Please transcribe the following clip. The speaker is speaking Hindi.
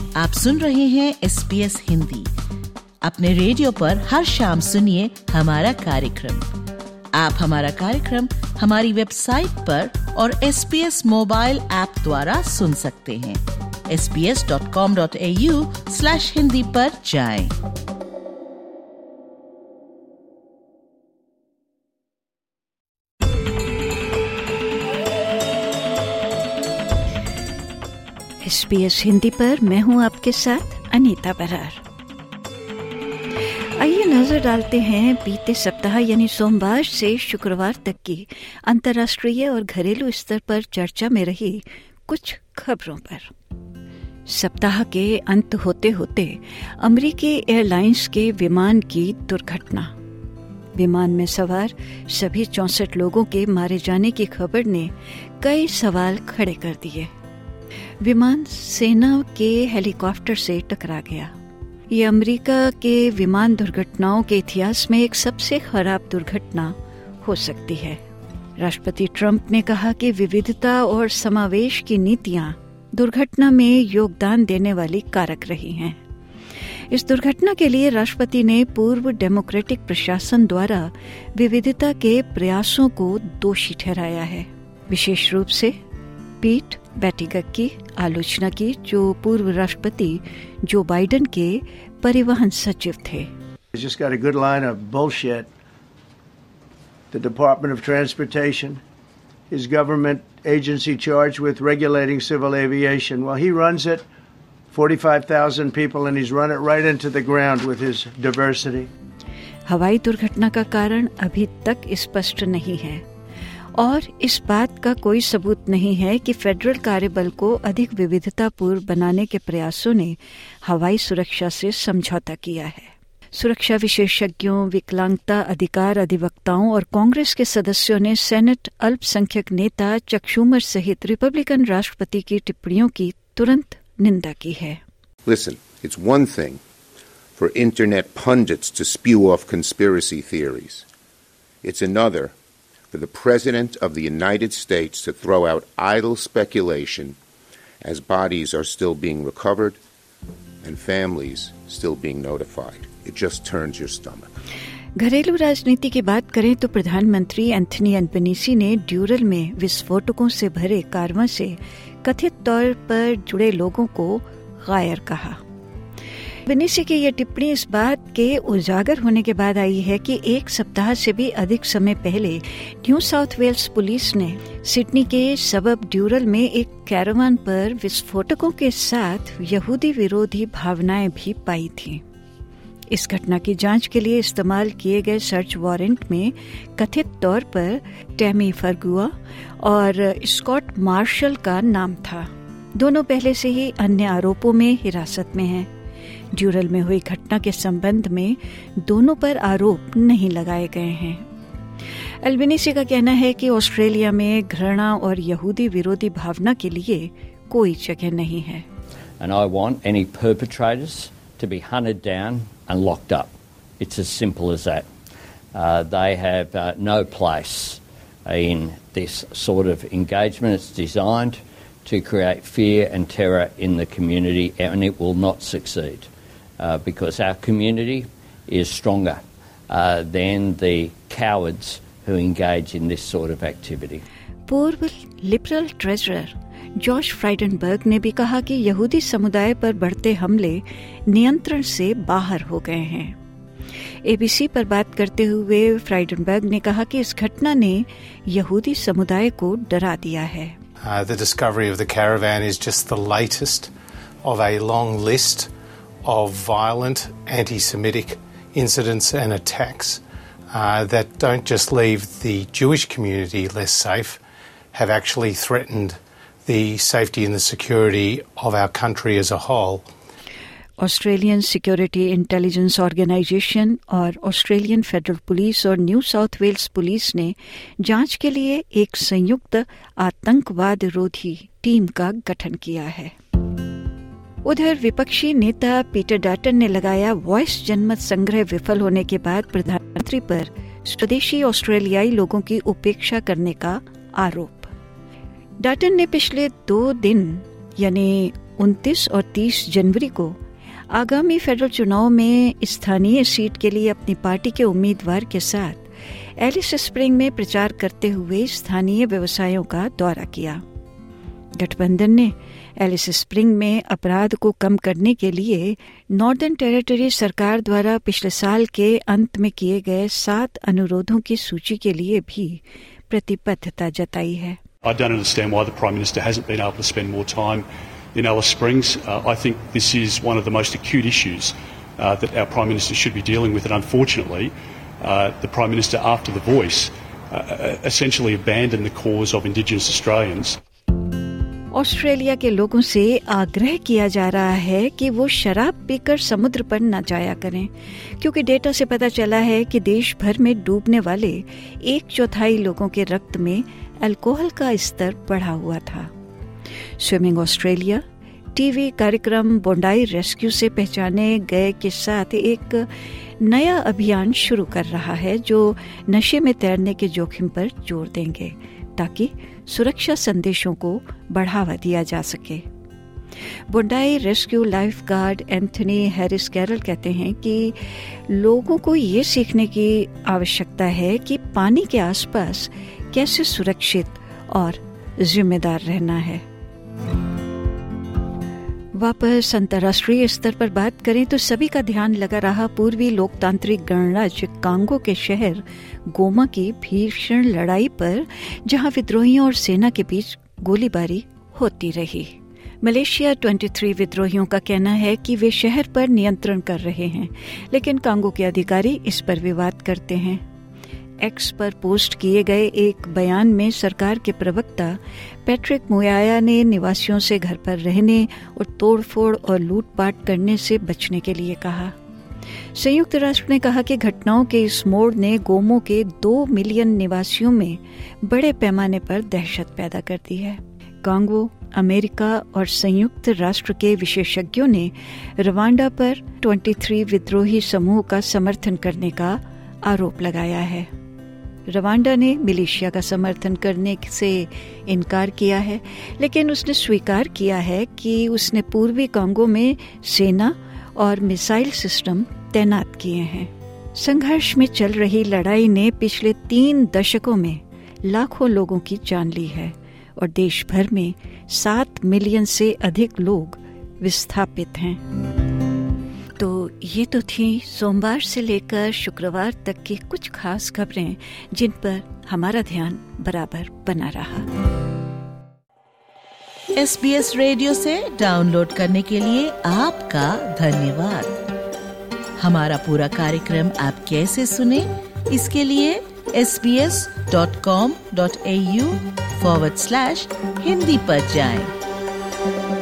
आप सुन रहे हैं SBS हिंदी। अपने रेडियो पर हर शाम सुनिए हमारा कार्यक्रम। आप हमारा कार्यक्रम हमारी वेबसाइट पर और SBS मोबाइल ऐप द्वारा सुन सकते हैं। sbs.com.au/hindi पर जाएं। SBS हिंदी पर मैं हूं आपके साथ अनीता बरार। आइए नजर डालते हैं बीते सप्ताह यानी सोमवार से शुक्रवार तक की अंतर्राष्ट्रीय और घरेलू स्तर पर चर्चा में रही कुछ खबरों पर। सप्ताह के अंत होते होते अमेरिकी एयरलाइंस के विमान की दुर्घटना। विमान में सवार सभी 64 लोगों के मारे जाने की खबर ने कई सवाल खड़े कर दिए। विमान सेना के हेलीकॉप्टर से टकरा गया। ये अमेरिका के विमान दुर्घटनाओं के इतिहास में एक सबसे खराब दुर्घटना हो सकती है। राष्ट्रपति ट्रंप ने कहा कि विविधता और समावेश की नीतियां दुर्घटना में योगदान देने वाली कारक रही हैं। इस दुर्घटना के लिए राष्ट्रपति ने पूर्व डेमोक्रेटिक प्रशासन द्वारा विविधता के प्रयासों को दोषी ठहराया है। विशेष रूप से पीट बैटिगक की आलोचना की, जो पूर्व राष्ट्रपति जो बाइडेन के परिवहन सचिव थे। He's just got a good line of bullshit. The Department of Transportation, his government agency charged with regulating civil aviation. Well, he runs it, 45,000 people, and he's run it right into the ground with his diversity. हवाई दुर्घटना का कारण अभी तक स्पष्ट नहीं है और इस बात का कोई सबूत नहीं है कि फेडरल कार्यबल को अधिक विविधतापूर्ण बनाने के प्रयासों ने हवाई सुरक्षा से समझौता किया है। सुरक्षा विशेषज्ञों, विकलांगता अधिकार अधिवक्ताओं और कांग्रेस के सदस्यों ने सेनेट अल्पसंख्यक नेता चक शूमर सहित रिपब्लिकन राष्ट्रपति की टिप्पणियों की तुरंत निंदा की है। Listen, it's one thing for internet pundits to spew off conspiracy theories. It's another for the President of the United States to throw out idle speculation as bodies are still being recovered and families still being notified. It just turns your stomach. घरेलू राजनीति की बात करें तो प्रधानमंत्री एंथनी अल्बनीसी ने ड्यूरल में विस्फोटकों से भरे कारवां से कथित तौर पर जुड़े लोगों को गायर कहा। अल्बनीसी की यह टिप्पणी इस बात के उजागर होने के बाद आई है कि एक सप्ताह से भी अधिक समय पहले न्यू साउथ वेल्स पुलिस ने सिडनी के सबब ड्यूरल में एक कैरावान पर विस्फोटकों के साथ यहूदी विरोधी भावनाएं भी पाई थीं। इस घटना की जांच के लिए इस्तेमाल किए गए सर्च वारंट में कथित तौर पर टैमी फर्गुआ और स्कॉट मार्शल का नाम था। दोनों पहले से ही अन्य आरोपों में हिरासत में हैं। ड्यूरल में हुई घटना के संबंध में दोनों पर आरोप नहीं लगाए गए हैं। अल्बनीसी का कहना है कि ऑस्ट्रेलिया में घृणा और यहूदी विरोधी भावना के लिए कोई जगह नहीं है। And I want any perpetrators to be hunted down and locked up. It's as simple as that. They have no place in this sort of engagement. It's designed to create fear and terror in the community, and it will not succeed because our community is stronger than the cowards who engage in this sort of activity. पूर्व लिबरल ट्रेजरर जॉश फ्राइडनबर्ग ने भी कहा कि यहूदी समुदाय पर बढ़ते हमले नियंत्रण से बाहर हो गए हैं। एबीसी पर बात करते हुए फ्राइडनबर्ग ने कहा कि इस घटना ने यहूदी समुदाय को डरा दिया है। The discovery of the caravan is just the latest of a long list of violent anti-Semitic incidents and attacks that don't just leave the Jewish community less safe, have actually threatened the safety and the security of our country as a whole. Australian Security Intelligence Organisation और ऑस्ट्रेलियन फेडरल पुलिस और न्यू साउथ वेल्स पुलिस ने जांच के लिए एक संयुक्त आतंकवाद रोधी टीम का गठन किया है। उधर विपक्षी नेता पीटर डाटन ने लगाया वॉइस जनमत संग्रह विफल होने के बाद प्रधानमंत्री पर स्वदेशी ऑस्ट्रेलियाई लोगों की उपेक्षा करने का आरोप। डाटन ने पिछले 2 दिन यानी 29 और 30 जनवरी को आगामी फेडरल चुनाव में स्थानीय सीट के लिए अपनी पार्टी के उम्मीदवार के साथ एलिस स्प्रिंग में प्रचार करते हुए स्थानीय व्यवसायों का दौरा किया। गठबंधन ने एलिस स्प्रिंग में अपराध को कम करने के लिए नॉर्दर्न टेरिटरी सरकार द्वारा पिछले साल के अंत में किए गए 7 अनुरोधों की सूची के लिए भी प्रतिबद्धता जताई है। I don't understand why the Prime Minister hasn't been able to spend more time in Alice Springs. I think this is one of the most acute issues that our Prime Minister should be dealing with, and unfortunately, the Prime Minister, after The Voice, essentially abandoned the cause of Indigenous Australians. Australia के लोगों से आग्रह किया जा रहा है कि वो शराब पीकर समुद्र पर न जाया करें, क्योंकि डेटा से पता चला है कि देश भर में डूबने वाले 1/4 लोगों के रक्त में अल्कोहल का स्तर बढ़ा हुआ था। स्विमिंग ऑस्ट्रेलिया टीवी कार्यक्रम बोंडाई रेस्क्यू से पहचाने गए के साथ एक नया अभियान शुरू कर रहा है जो नशे में तैरने के जोखिम पर जोर देंगे ताकि सुरक्षा संदेशों को बढ़ावा दिया जा सके। Bondi rescue lifeguard Anthony Harris Carroll कहते हैं कि लोगों को ये सीखने की आवश्यकता है कि पानी के आसपास कैसे सुरक्षित और जिम्मेदार रहना है। वापस अंतर्राष्ट्रीय स्तर पर बात करें तो सभी का ध्यान लगा रहा पूर्वी लोकतांत्रिक गणराज्य कांगो के शहर गोमा की भीषण लड़ाई पर, जहां विद्रोहियों और सेना के बीच गोलीबारी होती रही। मलेशिया 23 विद्रोहियों का कहना है कि वे शहर पर नियंत्रण कर रहे हैं, लेकिन कांगो के अधिकारी इस पर विवाद करते हैं। एक्स पर पोस्ट किए गए एक बयान में सरकार के प्रवक्ता पैट्रिक मुयाया ने निवासियों से घर पर रहने और तोड़फोड़ और लूटपाट करने से बचने के लिए कहा। संयुक्त राष्ट्र ने कहा कि घटनाओं के इस मोड़ ने गोमो के 2 मिलियन निवासियों में बड़े पैमाने पर दहशत पैदा कर दी है। कांगो, अमेरिका और संयुक्त राष्ट्र के विशेषज्ञों ने रवांडा पर 23 विद्रोही समूह का समर्थन करने का आरोप लगाया है। रवांडा ने मिलिशिया का समर्थन करने से इनकार किया है, लेकिन उसने स्वीकार किया है कि उसने पूर्वी कांगो में सेना और मिसाइल सिस्टम तैनात किए हैं। संघर्ष में चल रही लड़ाई ने पिछले 3 दशकों में लाखों लोगों की जान ली है और देश भर में 7 मिलियन से अधिक लोग विस्थापित हैं। तो ये तो थी सोमवार से लेकर शुक्रवार तक की कुछ खास खबरें जिन पर हमारा ध्यान बराबर बना रहा। SBS रेडियो से डाउनलोड करने के लिए आपका धन्यवाद। हमारा पूरा कार्यक्रम आप कैसे सुने, इसके लिए sbs.com.au/hindi पर जाएं।